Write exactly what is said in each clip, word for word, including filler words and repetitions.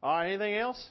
Uh, anything else?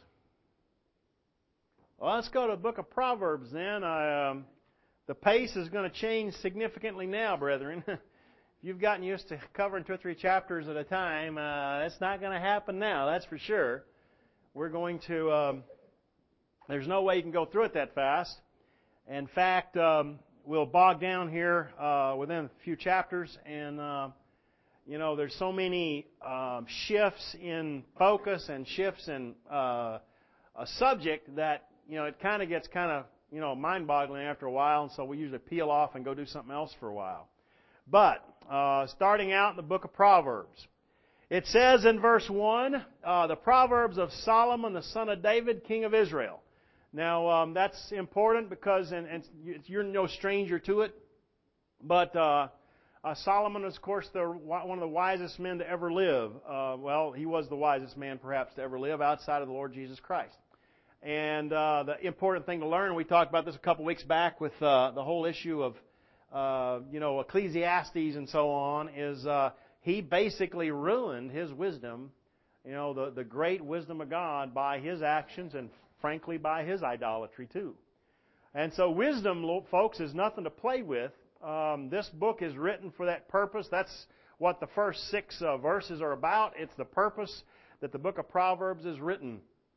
Well, let's go to the book of Proverbs then. I, um, the pace is going to change significantly now, brethren. If you've gotten used to covering two or three chapters at a time, uh, that's not going to happen now, that's for sure. We're going to, um, there's no way you can go through it that fast. In fact, um, we'll bog down here uh, within a few chapters, and uh, you know, there's so many um, shifts in focus and shifts in uh, a subject that, you know, it kind of gets kind of, you know, mind-boggling after a while, and so we usually peel off and go do something else for a while. But, uh, starting out in the book of Proverbs, it says in verse one, uh, the Proverbs of Solomon, the son of David, king of Israel. Now, um, that's important because, and, and you're no stranger to it, but uh, uh, Solomon is, of course, the, one of the wisest men to ever live. Uh, well, he was the wisest man, perhaps, to ever live outside of the Lord Jesus Christ. And uh, the important thing to learn, we talked about this a couple weeks back with uh, the whole issue of, uh, you know, Ecclesiastes and so on, is uh, he basically ruined his wisdom, you know, the, the great wisdom of God by his actions and, frankly, by his idolatry too. And so wisdom, folks, is nothing to play with. Um, this book is written for that purpose. That's what the first six uh, verses are about. It's the purpose that the book of Proverbs is written.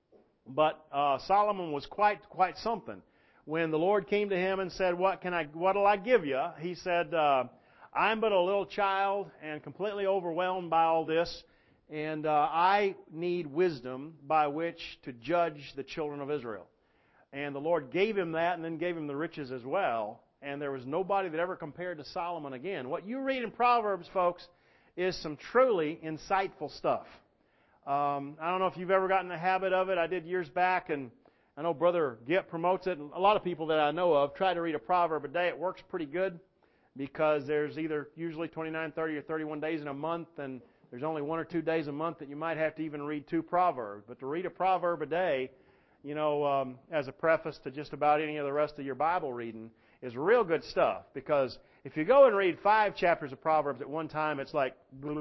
But uh, Solomon was quite quite something. When the Lord came to him and said, "What can I? What'll I give you?" He said, uh, "I'm but a little child and completely overwhelmed by all this, and uh, I need wisdom by which to judge the children of Israel." And the Lord gave him that, and then gave him the riches as well. And there was nobody that ever compared to Solomon again. What you read in Proverbs, folks, is some truly insightful stuff. Um, I don't know if you've ever gotten the habit of it. I did years back, and I know Brother Gipp promotes it. A lot of people that I know of try to read a proverb a day. It works pretty good because there's either usually twenty-nine, thirty, or thirty-one days in a month, and there's only one or two days a month that you might have to even read two proverbs. But to read a proverb a day, you know, um, as a preface to just about any of the rest of your Bible reading, is real good stuff. Because if you go and read five chapters of Proverbs at one time, it's like,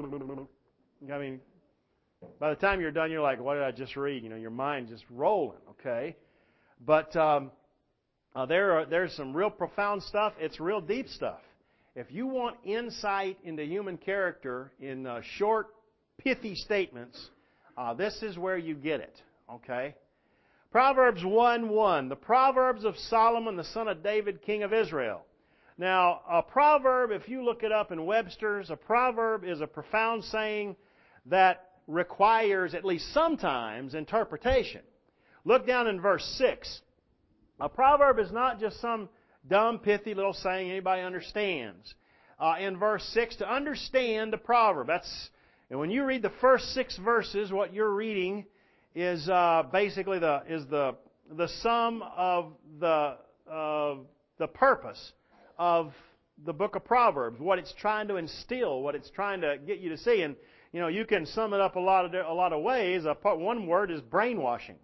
I mean, by the time you're done, you're like, what did I just read? You know, your mind's just rolling, okay? But um, uh, there are there's some real profound stuff. It's real deep stuff. If you want insight into human character in uh, short, pithy statements, uh, this is where you get it, okay? Proverbs one one, the Proverbs of Solomon, the son of David, king of Israel. Now, a proverb, if you look it up in Webster's, a proverb is a profound saying that requires, at least sometimes, interpretation. Look down in verse six. A proverb is not just some dumb, pithy little saying anybody understands. Uh, in verse six, to understand a proverb, that's, and when you read the first six verses, what you're reading is uh, basically the is the the sum of the uh, the purpose of the book of Proverbs, what it's trying to instill, what it's trying to get you to see. And you know, you can sum it up a lot of a lot of ways. One word is brainwashing.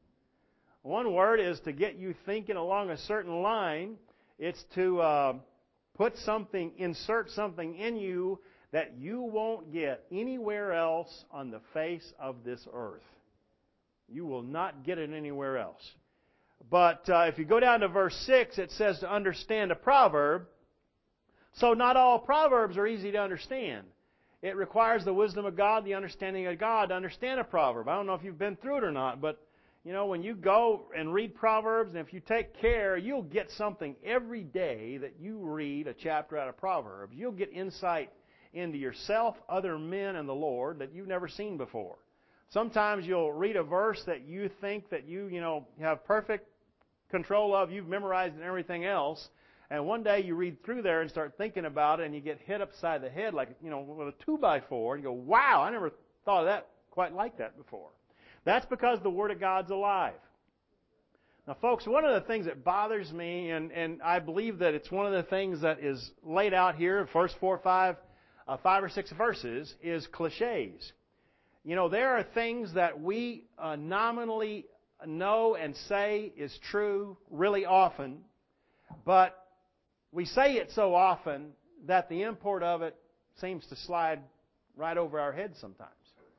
One word is to get you thinking along a certain line. It's to uh, put something, insert something in you that you won't get anywhere else on the face of this earth. You will not get it anywhere else. But uh, if you go down to verse six, it says to understand a proverb. So not all proverbs are easy to understand. It requires the wisdom of God, the understanding of God to understand a proverb. I don't know if you've been through it or not, but you know, when you go and read Proverbs, and if you take care, you'll get something every day that you read a chapter out of Proverbs. You'll get insight into yourself, other men, and the Lord that you've never seen before. Sometimes you'll read a verse that you think that you, you know, have perfect control of, you've memorized and everything else. And one day you read through there and start thinking about it, and you get hit upside the head like, you know, with a two by four, and you go, wow, I never thought of that quite like that before. That's because the Word of God's alive. Now, folks, one of the things that bothers me, and, and I believe that it's one of the things that is laid out here, first four, five, uh, five or six verses, is cliches. You know, there are things that we uh, nominally know and say is true really often, but we say it so often that the import of it seems to slide right over our heads sometimes.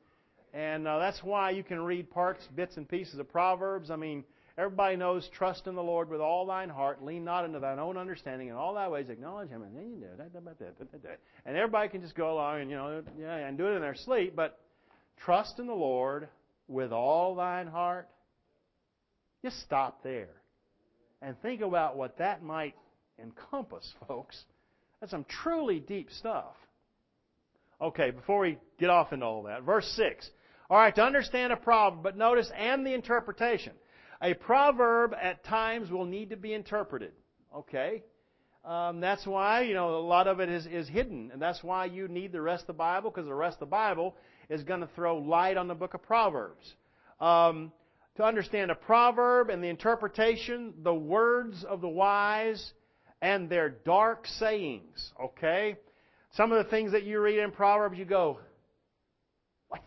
And uh, that's why you can read parts, bits and pieces of Proverbs. I mean, everybody knows, trust in the Lord with all thine heart, lean not into thine own understanding, in all thy ways acknowledge Him, and then you do that. And everybody can just go along and, you know, yeah, and do it in their sleep, but trust in the Lord with all thine heart. Just stop there and think about what that might encompass, folks. That's some truly deep stuff. Okay, before we get off into all that, verse six. All right, to understand a proverb, but notice, and the interpretation. A proverb at times will need to be interpreted. Okay? Um, that's why, you know, a lot of it is, is hidden. And that's why you need the rest of the Bible, because the rest of the Bible is going to throw light on the book of Proverbs. Um, to understand a proverb and the interpretation, the words of the wise, and their dark sayings. Okay? Some of the things that you read in Proverbs, you go, what?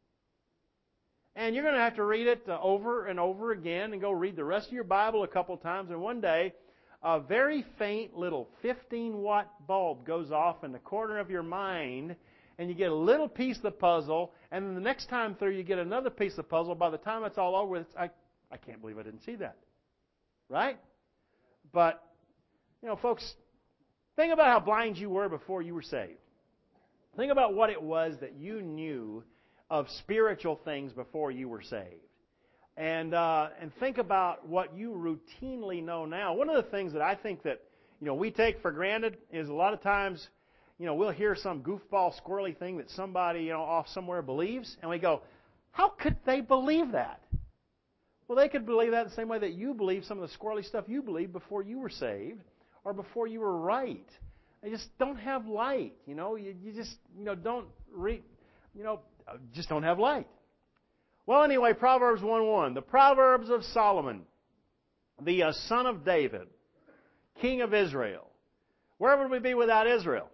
And you're going to have to read it over and over again and go read the rest of your Bible a couple times. And one day, a very faint little fifteen watt bulb goes off in the corner of your mind, and you get a little piece of the puzzle, and then the next time through you get another piece of the puzzle. By the time it's all over, it's, I, I can't believe I didn't see that. Right? But, you know, folks, think about how blind you were before you were saved. Think about what it was that you knew of spiritual things before you were saved. And uh, and think about what you routinely know now. One of the things that I think that, you know, we take for granted is a lot of times, you know, we'll hear some goofball, squirrely thing that somebody, you know, off somewhere believes, and we go, how could they believe that? Well, they could believe that the same way that you believe some of the squirrely stuff you believed before you were saved or before you were right. They just don't have light, you know. You, you just, you know, don't read, you know, just don't have light. Well, anyway, Proverbs one one, the Proverbs of Solomon, the uh, son of David, king of Israel. Where would we be without Israel?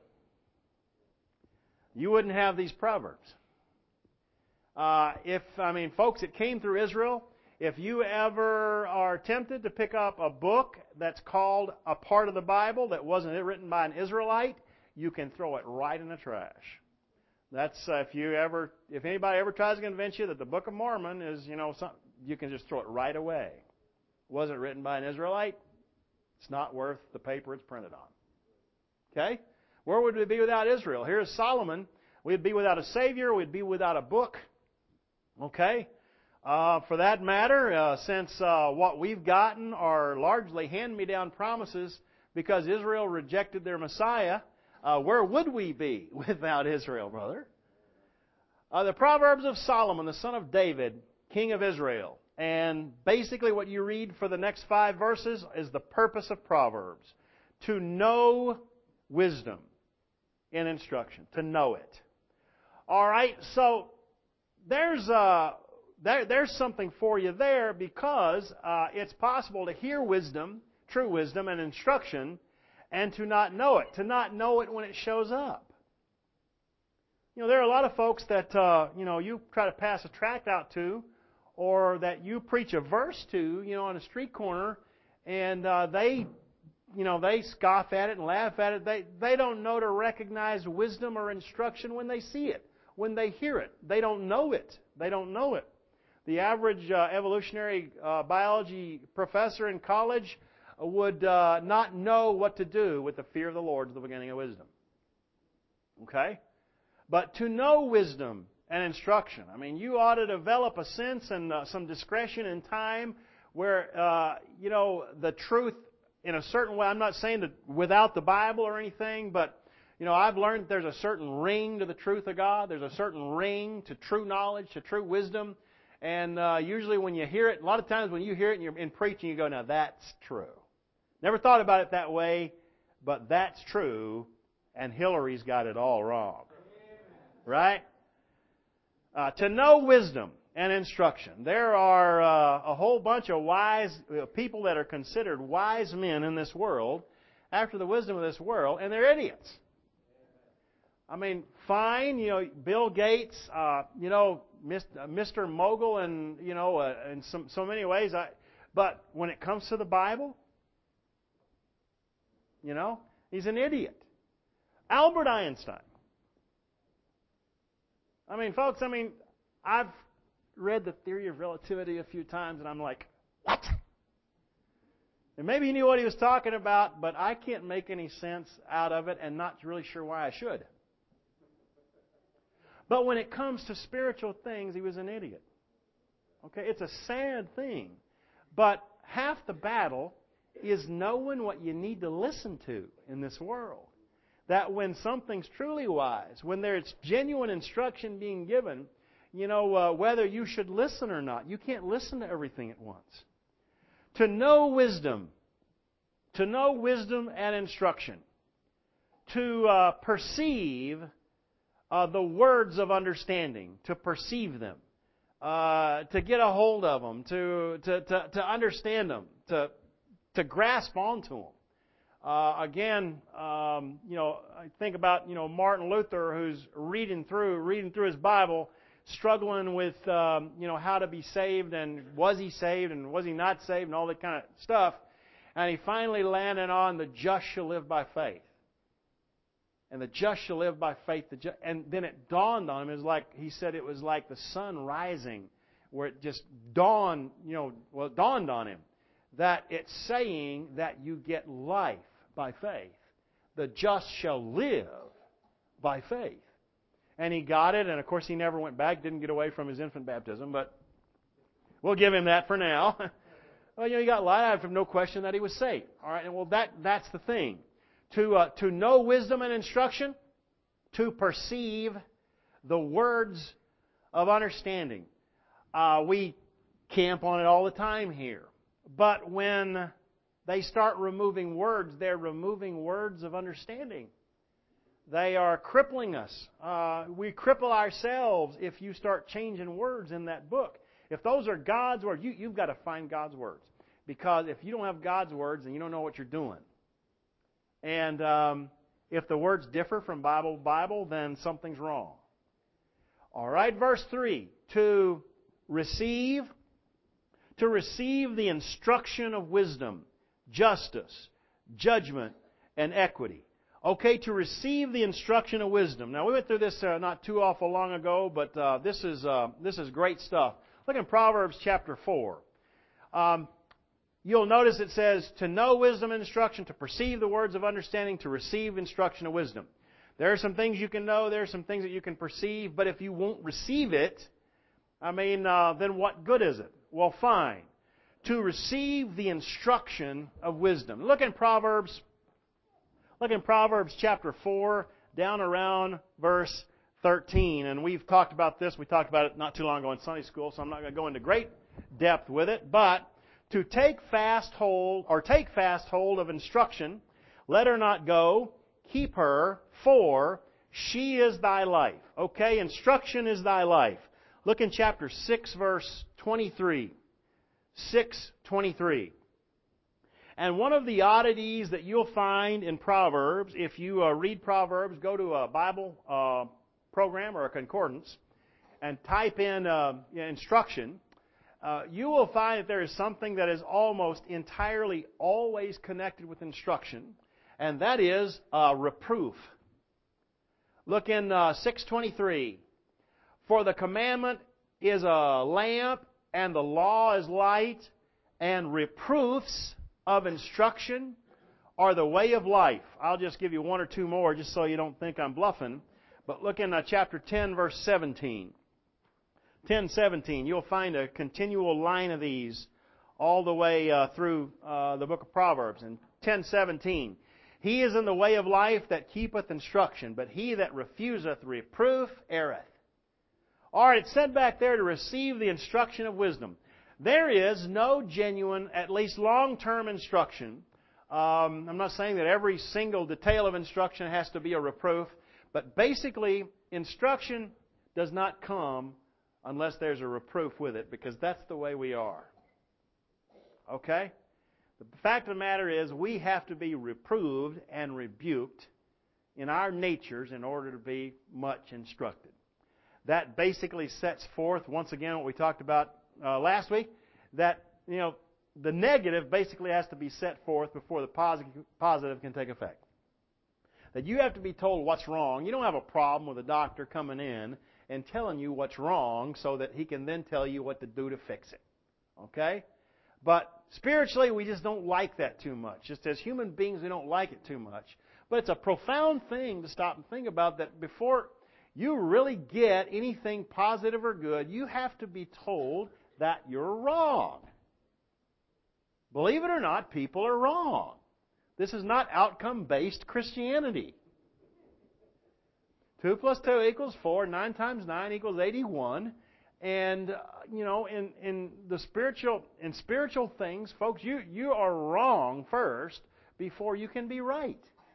You wouldn't have these Proverbs. Uh, if, I mean, folks, it came through Israel. If you ever are tempted to pick up a book that's called a part of the Bible that wasn't written by an Israelite, you can throw it right in the trash. That's uh, if you ever, if anybody ever tries to convince you that the Book of Mormon is, you know, some, you can just throw it right away. Wasn't written by an Israelite. It's not worth the paper it's printed on. Okay? Where would we be without Israel? Here's Solomon. We'd be without a Savior. We'd be without a book. Okay? Uh, for that matter, uh, since uh, what we've gotten are largely hand-me-down promises because Israel rejected their Messiah, uh, where would we be without Israel, brother? Uh, the Proverbs of Solomon, the son of David, king of Israel. And basically what you read for the next five verses is the purpose of Proverbs. To know wisdom in instruction. To know it. All right, so there's a... There, there's something for you there because uh, it's possible to hear wisdom, true wisdom and instruction, and to not know it. To not know it when it shows up. You know, there are a lot of folks that, uh, you know, you try to pass a tract out to, or that you preach a verse to, you know, on a street corner, and uh, they, you know, they scoff at it and laugh at it. They, they don't know to recognize wisdom or instruction when they see it, when they hear it. They don't know it. They don't know it. The average uh, evolutionary uh, biology professor in college would uh, not know what to do with the fear of the Lord is the beginning of wisdom. Okay? But to know wisdom and instruction, I mean, you ought to develop a sense and uh, some discretion in time where, uh, you know, the truth in a certain way, I'm not saying that without the Bible or anything, but, you know, I've learned there's a certain ring to the truth of God. There's a certain ring to true knowledge, to true wisdom. And uh, usually when you hear it, a lot of times when you hear it and you're in preaching, you go, now that's true. Never thought about it that way, but that's true, and Hillary's got it all wrong. Right? Uh, to know wisdom and instruction. There are uh, a whole bunch of wise uh, people that are considered wise men in this world, after the wisdom of this world, and they're idiots. I mean, fine, you know, Bill Gates, uh, you know, Mister Mogul, and you know, uh, in some so many ways. I, but when it comes to the Bible, you know, he's an idiot. Albert Einstein. I mean, folks. I mean, I've read the theory of relativity a few times, and I'm like, what? And maybe he knew what he was talking about, but I can't make any sense out of it and not really sure why I should. But when it comes to spiritual things, he was an idiot. Okay, it's a sad thing. But half the battle is knowing what you need to listen to in this world. That when something's truly wise, when there's genuine instruction being given, you know, uh, whether you should listen or not. You can't listen to everything at once. To know wisdom, to know wisdom and instruction, to uh, perceive uh, the words of understanding, to perceive them, uh, to get a hold of them, to to to, to understand them, to to grasp onto them. Uh, again, um, you know, I think about you know Martin Luther, who's reading through reading through his Bible, struggling with um, you know how to be saved, and was he saved and was he not saved, and all that kind of stuff, and he finally landed on the just shall live by faith, and the just shall live by faith. The ju- and then it dawned on him. It was like he said, it was like the sun rising, where it just dawned, you know, well, it dawned on him that it's saying that you get life by faith. The just shall live by faith. And he got it, and of course he never went back, didn't get away from his infant baptism, but we'll give him that for now. Well, you know, he got light. I have no question that he was saved. All right, and well, that that's the thing. To uh, to know wisdom and instruction, to perceive the words of understanding. Uh, we camp on it all the time here. But when they start removing words, they're removing words of understanding. They are crippling us. Uh, we cripple ourselves if you start changing words in that book. If those are God's words, you, you've got to find God's words. Because if you don't have God's words, then you don't know what you're doing. And um, if the words differ from Bible to Bible, then something's wrong. All right, verse three. To receive, to receive the instruction of wisdom, justice, judgment, and equity. Okay, to receive the instruction of wisdom. Now, we went through this uh, not too awful long ago, but uh, this is uh, this is great stuff. Look in Proverbs chapter four. Um, you'll notice it says, to know wisdom and instruction, to perceive the words of understanding, to receive instruction of wisdom. There are some things you can know, there are some things that you can perceive, but if you won't receive it, I mean, uh, then what good is it? Well, fine. To receive the instruction of wisdom. Look in Proverbs Look in Proverbs chapter four, down around verse thirteen. And we've talked about this. We talked about it not too long ago in Sunday school, so I'm not going to go into great depth with it. But to take fast hold, or take fast hold of instruction, let her not go, keep her, for she is thy life. Okay, instruction is thy life. Look in chapter six, verse twenty-three. six twenty-three. And one of the oddities that you'll find in Proverbs, if you uh, read Proverbs, go to a Bible uh, program or a concordance and type in uh, instruction, uh, you will find that there is something that is almost entirely always connected with instruction, and that is uh, reproof. Look in uh, six twenty-three. For the commandment is a lamp, and the law is light, and reproofs of instruction are the way of life. I'll just give you one or two more just so you don't think I'm bluffing. But look in uh, chapter ten, verse seventeen. ten seventeen. You'll find a continual line of these all the way uh, through uh, the book of Proverbs. In ten seventeen, he is in the way of life that keepeth instruction, but he that refuseth reproof erreth. All right, it's said back there to receive the instruction of wisdom. There is no genuine, at least long-term instruction. Um, I'm not saying that every single detail of instruction has to be a reproof, but basically, instruction does not come unless there's a reproof with it, because that's the way we are. Okay? The fact of the matter is, we have to be reproved and rebuked in our natures in order to be much instructed. That basically sets forth, once again, what we talked about Uh, last week, that, you know, the negative basically has to be set forth before the positive, positive can take effect. That you have to be told what's wrong. You don't have a problem with a doctor coming in and telling you what's wrong so that He can then tell you what to do to fix it. Okay? But spiritually, we just don't like that too much. Just as human beings, we don't like it too much. But it's a profound thing to stop and think about, that before you really get anything positive or good, you have to be told that you're wrong. Believe it or not, people are wrong. This is not outcome-based Christianity. Two plus two equals four. Nine times nine equals eighty-one. And, uh, you know, in, in the spiritual, in spiritual things, folks, you, you are wrong first before you can be right.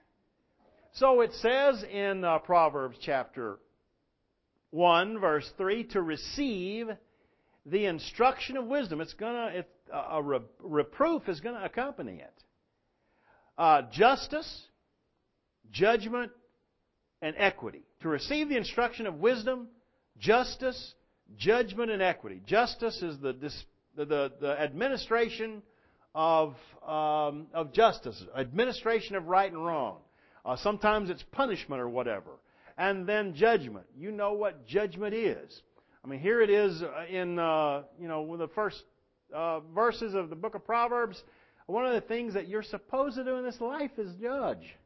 So it says in uh, Proverbs chapter one, verse three, to receive the instruction of wisdom. It's gonna, it, a re- reproof is going to accompany it. Uh, justice, judgment, and equity. To receive the instruction of wisdom, justice, judgment, and equity. Justice is the the, the, the administration of um, of justice, administration of right and wrong. Uh, sometimes it's punishment or whatever. And then judgment. You know what judgment is. I mean, here it is in uh, you know the first uh, verses of the book of Proverbs. One of the things that you're supposed to do in this life is judge.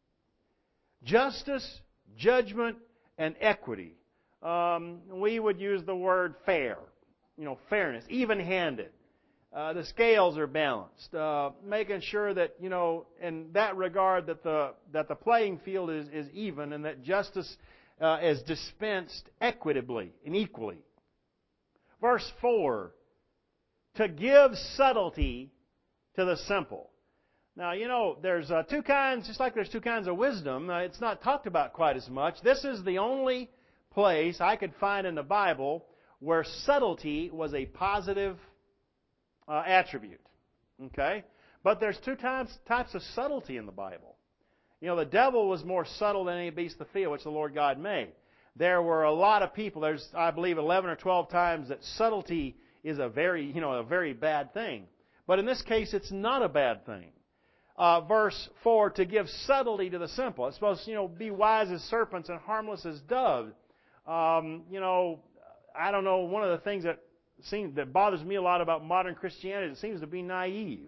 Justice, judgment, and equity. Um, we would use the word fair. You know, fairness, even-handed. Uh, the scales are balanced. Uh, making sure that, you know, in that regard, that the that the playing field is, is even, and that justice uh, is dispensed equitably and equally. Verse four, to give subtlety to the simple. Now, you know, there's uh, two kinds, just like there's two kinds of wisdom. Uh, it's not talked about quite as much. This is the only place I could find in the Bible where subtlety was a positive uh, attribute. Okay? But there's two types, types of subtlety in the Bible. You know, the devil was more subtle than any beast of the field which the Lord God made. There were a lot of people, there's, I believe, eleven or twelve times that subtlety is a very, you know, a very bad thing. But in this case, it's not a bad thing. Uh, verse four, to give subtlety to the simple. It's supposed to, you know, be wise as serpents and harmless as doves. Um, you know, I don't know, one of the things that seems that bothers me a lot about modern Christianity, it seems to be naive.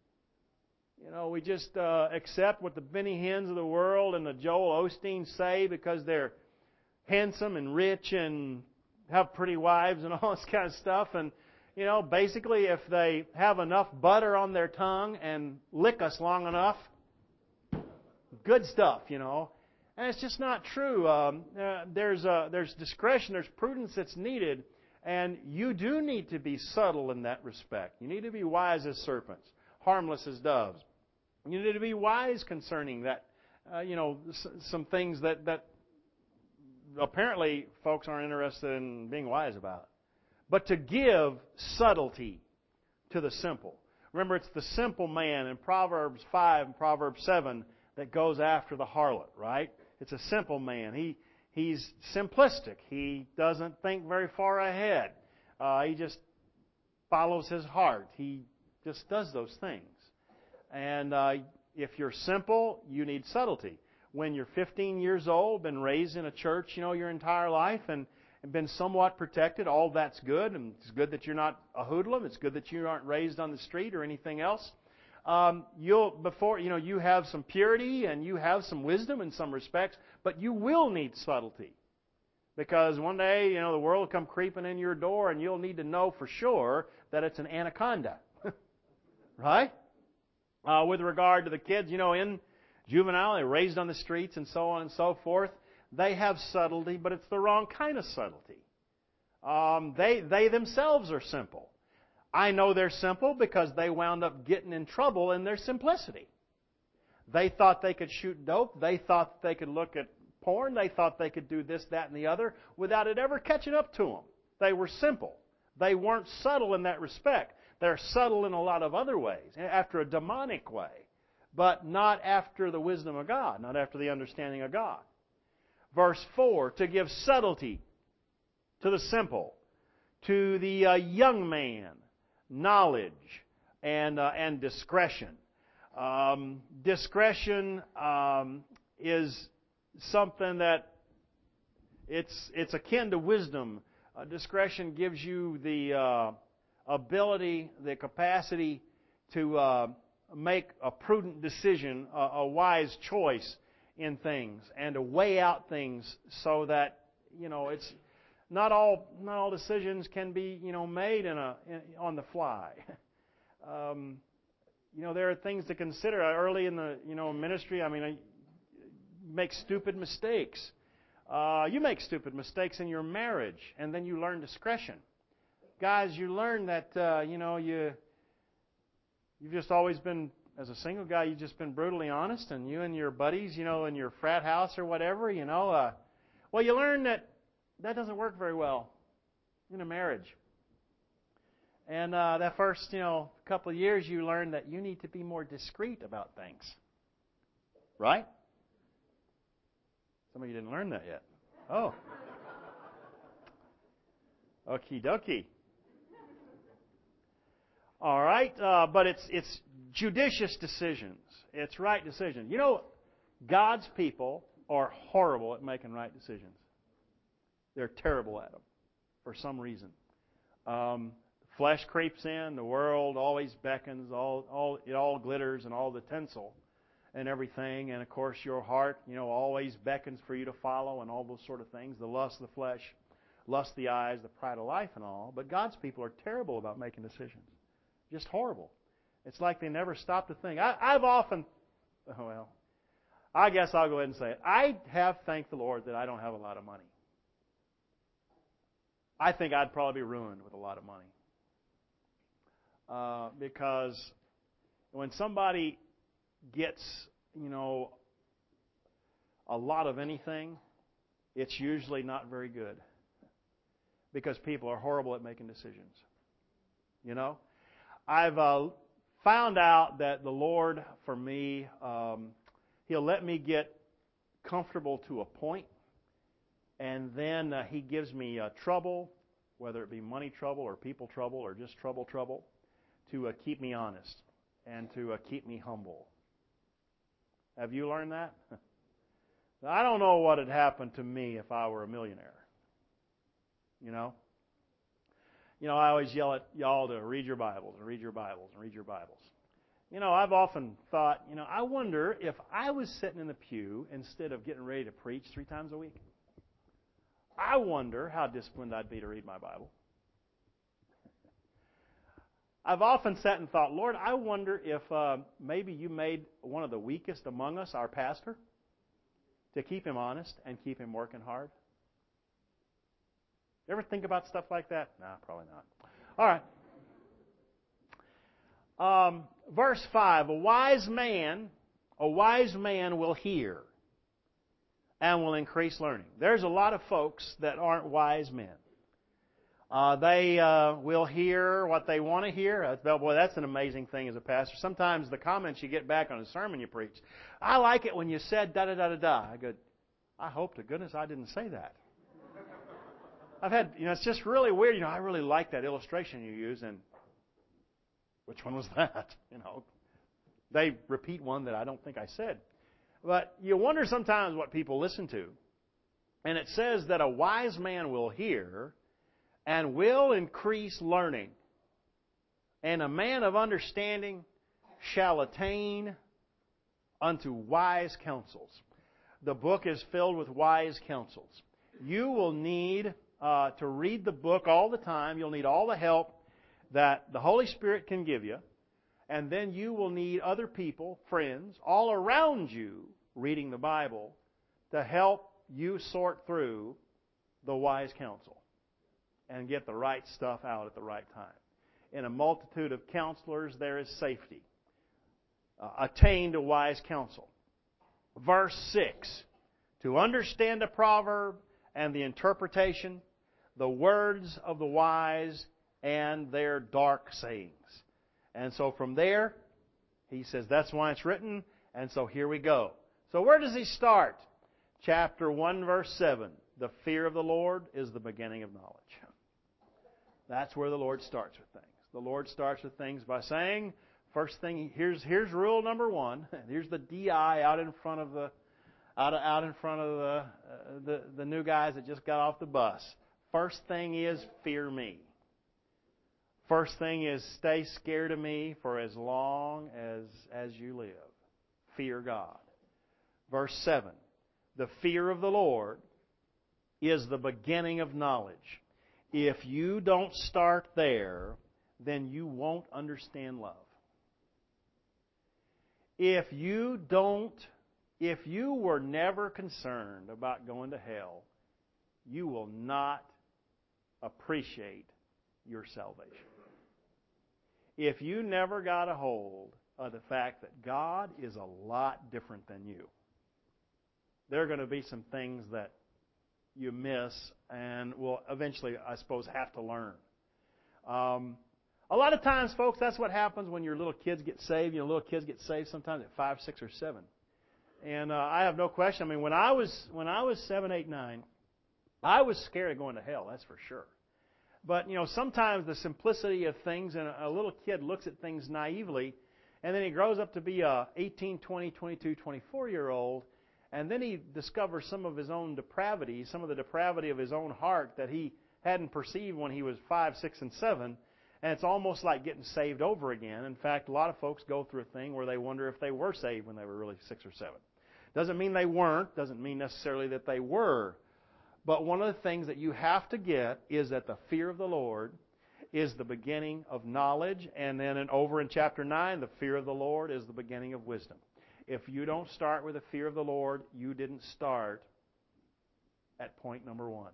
You know, we just uh, accept what the Benny Hinns of the world and the Joel Osteen say because they're handsome and rich and have pretty wives and all this kind of stuff. And, you know, basically if they have enough butter on their tongue and lick us long enough, good stuff, you know. And it's just not true. Um, uh, there's uh, there's discretion, there's prudence that's needed, and you do need to be subtle in that respect. You need to be wise as serpents, harmless as doves. You need to be wise concerning that, uh, you know, s- some things that, that apparently folks aren't interested in being wise about. But to give subtlety to the simple. Remember, it's the simple man in Proverbs five and Proverbs seven that goes after the harlot, right? It's a simple man. He He's simplistic. He doesn't think very far ahead. Uh, he just follows his heart. He just does those things. And uh, if you're simple, you need subtlety. When you're fifteen years old, been raised in a church, you know, your entire life, and, and been somewhat protected, all that's good. And it's good that you're not a hoodlum. It's good that you aren't raised on the street or anything else. Um, you'll before you know you have some purity and you have some wisdom in some respects, but you will need subtlety, because one day you know the world will come creeping in your door, and you'll need to know for sure that it's an anaconda, right? Uh, with regard to the kids, you know, in juvenile, they're raised on the streets and so on and so forth. They have subtlety, but it's the wrong kind of subtlety. Um, they they themselves are simple. I know they're simple because they wound up getting in trouble in their simplicity. They thought they could shoot dope. They thought they could look at porn. They thought they could do this, that, and the other without it ever catching up to them. They were simple. They weren't subtle in that respect. They're subtle in a lot of other ways, after a demonic way, but not after the wisdom of God, not after the understanding of God. Verse four, to give subtlety to the simple, to the uh, young man, knowledge and uh, and discretion. Um, discretion um, is something that it's it's akin to wisdom. Uh, discretion gives you the uh, ability, the capacity to uh, make a prudent decision, a, a wise choice in things, and to weigh out things so that, you know, it's not all not all decisions can be, you know, made in a in, on the fly. um, you know, there are things to consider early in the, you know, ministry. I mean, I make stupid mistakes. Uh, you make stupid mistakes in your marriage, and then you learn discretion. Guys, you learn that uh, you know you you've just always been, as a single guy, you've just been brutally honest, and you and your buddies, you know, in your frat house or whatever, you know, uh, well, you learn that that doesn't work very well in a marriage. And uh, that first, you know, couple of years, you learn that you need to be more discreet about things, right? Some of you didn't learn that yet. Oh. Okie dokie. All right, uh, but it's it's judicious decisions. It's right decisions. You know, God's people are horrible at making right decisions. They're terrible at them for some reason. Um, flesh creeps in. The world always beckons. All all it all glitters and all the tinsel and everything. And of course, your heart, you know, always beckons for you to follow and all those sort of things. The lust of the flesh, lust of the eyes, the pride of life, and all. But God's people are terrible about making decisions. Just horrible. It's like they never stop to think. I, I've often, oh, well, I guess I'll go ahead and say it. I have thanked the Lord that I don't have a lot of money. I think I'd probably be ruined with a lot of money. Uh, because when somebody gets, you know, a lot of anything, it's usually not very good. Because people are horrible at making decisions. You know? I've uh, found out that the Lord, for me, um, He'll let me get comfortable to a point, and then uh, He gives me uh, trouble, whether it be money trouble or people trouble or just trouble trouble, to uh, keep me honest and to uh, keep me humble. Have you learned that? I don't know what had happened to me if I were a millionaire. You know? You know, I always yell at y'all to read your Bibles and read your Bibles and read your Bibles. You know, I've often thought, you know, I wonder if I was sitting in the pew instead of getting ready to preach three times a week. I wonder how disciplined I'd be to read my Bible. I've often sat and thought, Lord, I wonder if uh, maybe you made one of the weakest among us our pastor to keep him honest and keep him working hard. You ever think about stuff like that? No, probably not. All right. Um, verse five, a wise man, a wise man will hear and will increase learning. There's a lot of folks that aren't wise men. Uh, they uh, will hear what they want to hear. Uh, boy, that's an amazing thing as a pastor. Sometimes the comments you get back on a sermon you preach, I like it when you said da-da-da-da-da. I go, I hope to goodness I didn't say that. I've had, you know, it's just really weird. You know, I really like that illustration you use, and which one was that? You know, they repeat one that I don't think I said. But you wonder sometimes what people listen to. And it says that a wise man will hear and will increase learning. And a man of understanding shall attain unto wise counsels. The book is filled with wise counsels. You will need uh, to read the book all the time. You'll need all the help that the Holy Spirit can give you. And then you will need other people, friends, all around you reading the Bible to help you sort through the wise counsel and get the right stuff out at the right time. In a multitude of counselors, there is safety. Uh, attain to wise counsel. Verse six, to understand a proverb and the interpretation, the words of the wise and their dark sayings. And so from there, he says, that's why it's written, and so here we go. So where does he start? Chapter one, verse seven. The fear of the Lord is the beginning of knowledge. That's where the Lord starts with things. The Lord starts with things by saying, first thing, here's here's rule number one. Here's the D I out in front of the out of, out in front of the, uh, the the new guys that just got off the bus. First thing is fear me. First thing is stay scared of me for as long as as you live. Fear God. Verse seven. The fear of the Lord is the beginning of knowledge. If you don't start there, then you won't understand love. If you don't, if you were never concerned about going to hell, you will not appreciate your salvation. If you never got a hold of the fact that God is a lot different than you, there are going to be some things that you miss and will eventually, I suppose, have to learn. Um, a lot of times, folks, that's what happens when your little kids get saved. You know, little kids get saved sometimes at five, six, or seven. And uh, I have no question. I mean, when I was when I was seven, eight, nine, I was scared of going to hell. That's for sure. But you know, sometimes the simplicity of things, and a, a little kid looks at things naively, and then he grows up to be a eighteen, twenty, twenty-two, twenty-four year old. And then he discovers some of his own depravity, some of the depravity of his own heart that he hadn't perceived when he was five, six, and seven. And it's almost like getting saved over again. In fact, a lot of folks go through a thing where they wonder if they were saved when they were really six or seven. Doesn't mean they weren't. Doesn't mean necessarily that they were. But one of the things that you have to get is that the fear of the Lord is the beginning of knowledge. And then in, over in chapter nine, the fear of the Lord is the beginning of wisdom. If you don't start with the fear of the Lord, you didn't start at point number one.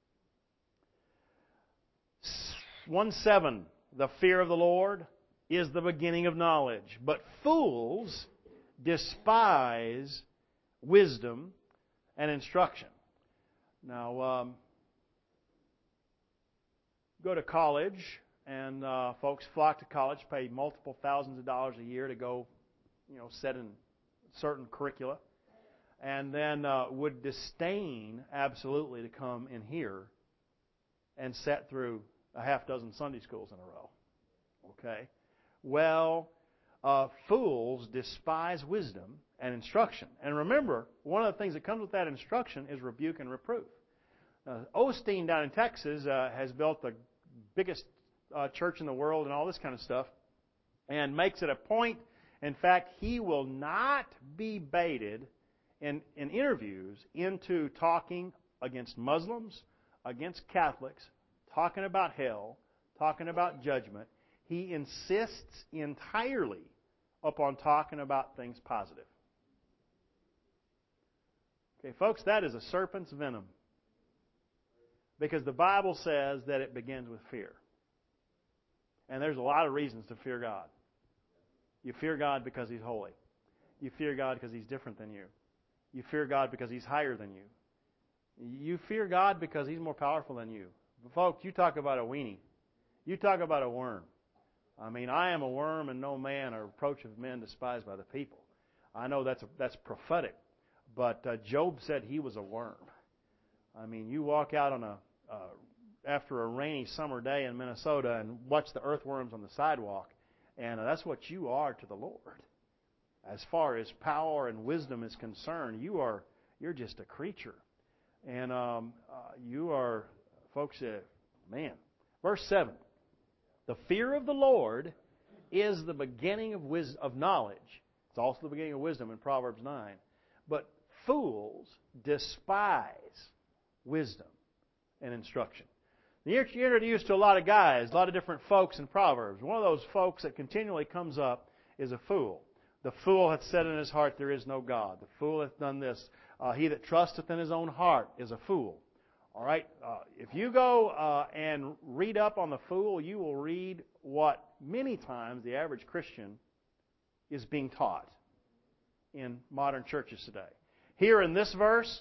one seven, the fear of the Lord is the beginning of knowledge. But fools despise wisdom and instruction. Now, um, go to college, and uh, folks flock to college, pay multiple thousands of dollars a year to go, you know, set in certain curricula, and then uh, would disdain absolutely to come in here and sit through a half dozen Sunday schools in a row. Okay? Well, uh, fools despise wisdom and instruction. And remember, one of the things that comes with that instruction is rebuke and reproof. Uh, Osteen down in Texas uh, has built the biggest uh, church in the world and all this kind of stuff, and makes it a point. In fact, he will not be baited in, in interviews into talking against Muslims, against Catholics, talking about hell, talking about judgment. He insists entirely upon talking about things positive. Okay, folks, that is a serpent's venom. Because the Bible says that it begins with fear. And there's a lot of reasons to fear God. You fear God because He's holy. You fear God because He's different than you. You fear God because He's higher than you. You fear God because He's more powerful than you. But folks, you talk about a weenie. You talk about a worm. I mean, I am a worm and no man, or reproach of men despised by the people. I know that's a, that's prophetic, but uh, Job said he was a worm. I mean, you walk out on a uh, after a rainy summer day in Minnesota and watch the earthworms on the sidewalk, and uh, that's what you are to the Lord. As far as power and wisdom is concerned, you are you're just a creature, and um, uh, you are, folks. Uh, man, verse seven. The fear of the Lord is the beginning of wisdom, of knowledge. It's also the beginning of wisdom in Proverbs nine. But fools despise wisdom and instruction. You're introduced to a lot of guys, a lot of different folks in Proverbs. One of those folks that continually comes up is a fool. The fool hath said in his heart, there is no God. The fool hath done this. Uh, he that trusteth in his own heart is a fool. All right? Uh, if you go uh, and read up on the fool, you will read what many times the average Christian is being taught in modern churches today. Here in this verse,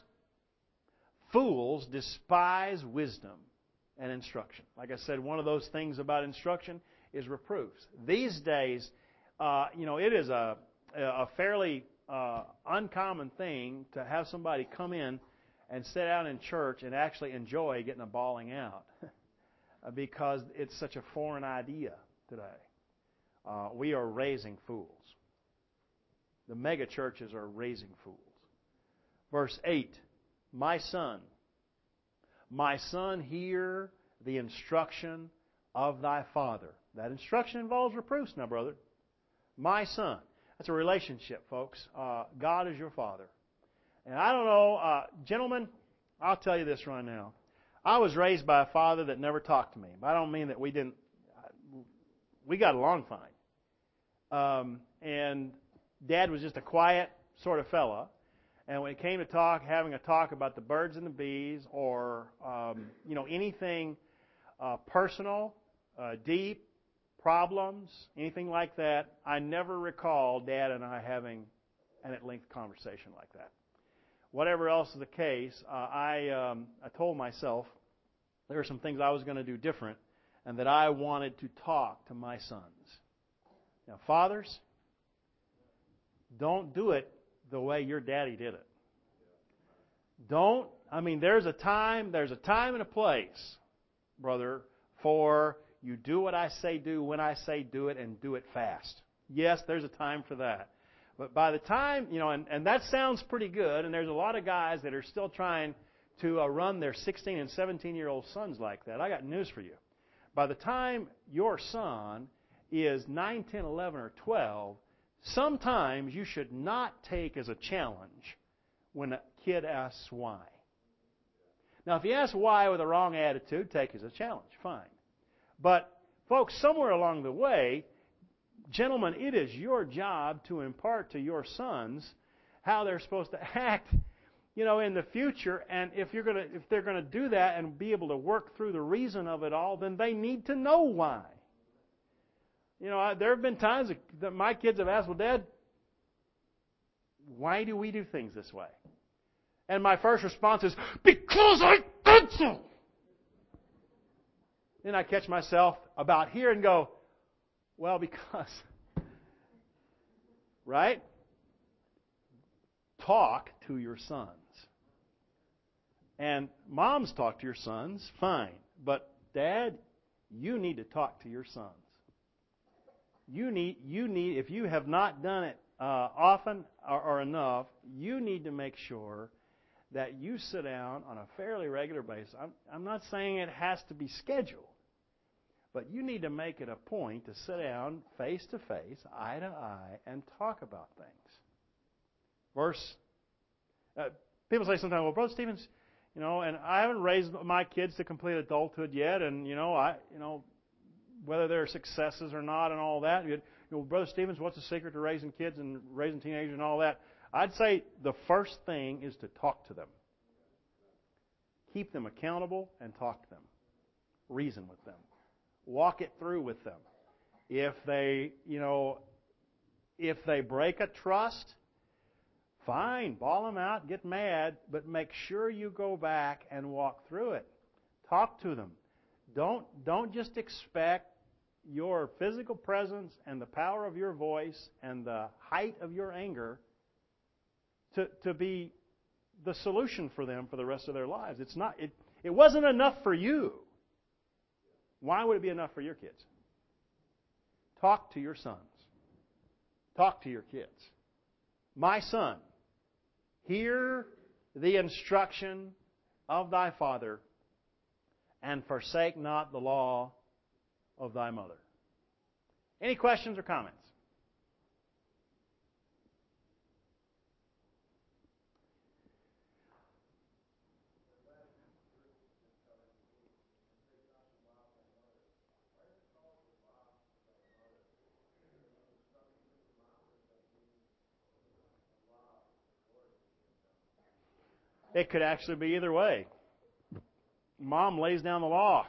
fools despise wisdom and instruction. Like I said, one of those things about instruction is reproofs. These days, uh, you know, it is a, a fairly uh, uncommon thing to have somebody come in and sit down in church and actually enjoy getting a bawling out because it's such a foreign idea today. Uh, we are raising fools. The mega churches are raising fools. Verse eight, my son, my son, hear the instruction of thy father. That instruction involves reproofs now, brother. My son. That's a relationship, folks. Uh, God is your father. And I don't know, uh, gentlemen, I'll tell you this right now. I was raised by a father that never talked to me. But I don't mean that we didn't, we got along fine. Um, and Dad was just a quiet sort of fella. And when it came to talk, having a talk about the birds and the bees, or um, you know anything uh, personal, uh, deep, problems, anything like that, I never recall Dad and I having an at-length conversation like that. Whatever else is the case, uh, I um, I told myself there were some things I was going to do different, and that I wanted to talk to my sons. Now, fathers, don't do it the way your daddy did it. Don't, I mean, there's a time, there's a time and a place, brother, for you do what I say do when I say do it, and do it fast. Yes, there's a time for that. But by the time, you know, and, and that sounds pretty good, and there's a lot of guys that are still trying to uh, run their sixteen and seventeen-year-old sons like that. I got news for you. By the time your son is nine, ten, eleven, or twelve, sometimes you should not take as a challenge when a kid asks why. Now, if you ask why with a wrong attitude, take as a challenge. Fine. But, folks, somewhere along the way, gentlemen, it is your job to impart to your sons how they're supposed to act, you know, in the future. And if you're going to, if they're going to do that and be able to work through the reason of it all, then they need to know why. You know, there have been times that my kids have asked, well, Dad, why do we do things this way? And my first response is, because I did so. Then I catch myself about here and go, well, because. Right? Talk to your sons. And moms talk to your sons, fine. But, Dad, you need to talk to your sons. You need, you need, if you have not done it uh, often or, or enough, you need to make sure that you sit down on a fairly regular basis. I'm, I'm not saying it has to be scheduled, but you need to make it a point to sit down face to face, eye to eye, and talk about things. Verse, uh, people say sometimes, well, Brother Stevens, you know, and I haven't raised my kids to complete adulthood yet, and you know, I, you know, whether they're successes or not, and all that. You know, Brother Stevens, what's the secret to raising kids and raising teenagers and all that? I'd say the first thing is to talk to them. Keep them accountable and talk to them. Reason with them. Walk it through with them. If they, you know, if they break a trust, fine, bawl them out, get mad, but make sure you go back and walk through it. Talk to them. Don't, don't just expect your physical presence and the power of your voice and the height of your anger to, to be the solution for them for the rest of their lives. It's not, it, it wasn't enough for you. Why would it be enough for your kids? Talk to your sons. Talk to your kids. My son, hear the instruction of thy father, and forsake not the law of thy mother. Any questions or comments? It could actually be either way. Mom lays down the law,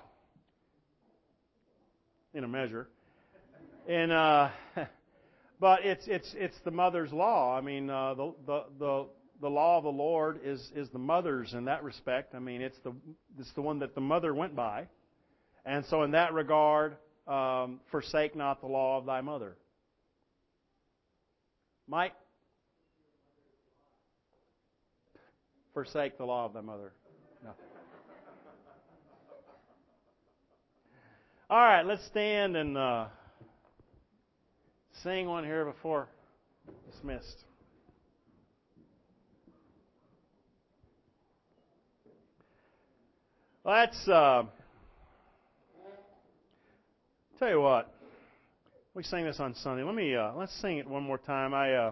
in a measure, and uh, but it's it's it's the mother's law. I mean, uh, the, the the the law of the Lord is is the mother's in that respect. I mean, it's the it's the one that the mother went by, and so in that regard, um, forsake not the law of thy mother. Mike, forsake the law of thy mother. No. All right, let's stand and uh, sing one here before dismissed. Let's uh, tell you what. We sang this on Sunday. Let me uh, let's sing it one more time. I uh,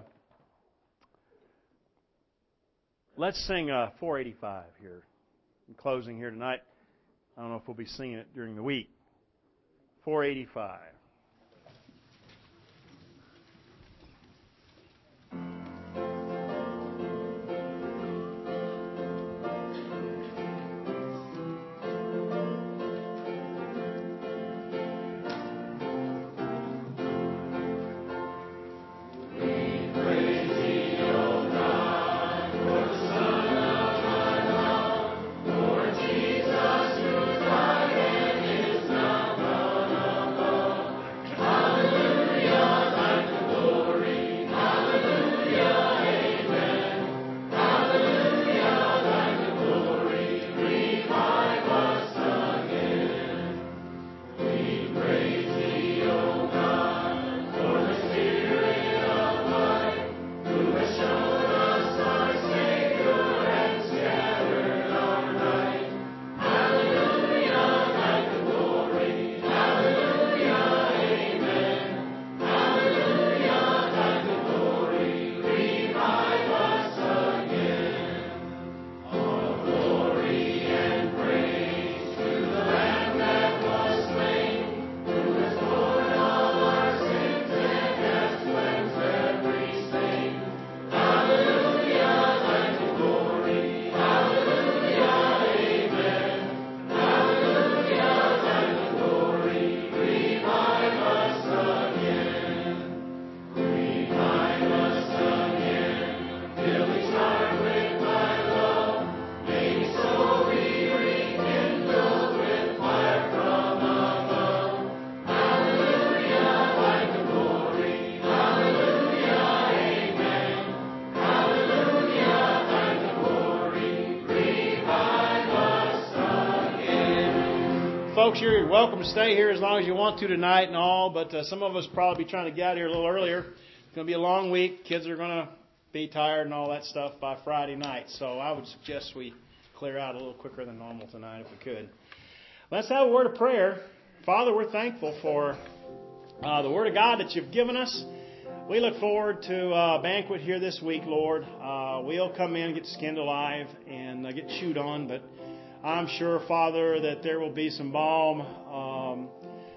let's sing uh, four eighty-five here in closing here tonight. I don't know if we'll be singing it during the week. four eighty-five. Folks, you're welcome to stay here as long as you want to tonight and all, but uh, some of us probably be trying to get out here a little earlier. It's going to be a long week. Kids are going to be tired and all that stuff by Friday night, so I would suggest we clear out a little quicker than normal tonight if we could. Let's have a word of prayer. Father, we're thankful for uh, the Word of God that you've given us. We look forward to a banquet here this week, Lord. Uh, we'll come in, get skinned alive, and uh, get chewed on, but I'm sure, Father, that there will be some balm um,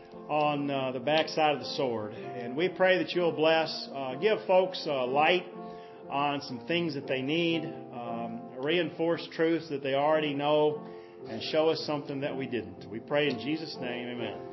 on uh, the backside of the sword. And we pray that you'll bless, uh, give folks uh, light on some things that they need, um, reinforce truths that they already know, and show us something that we didn't. We pray in Jesus' name, amen.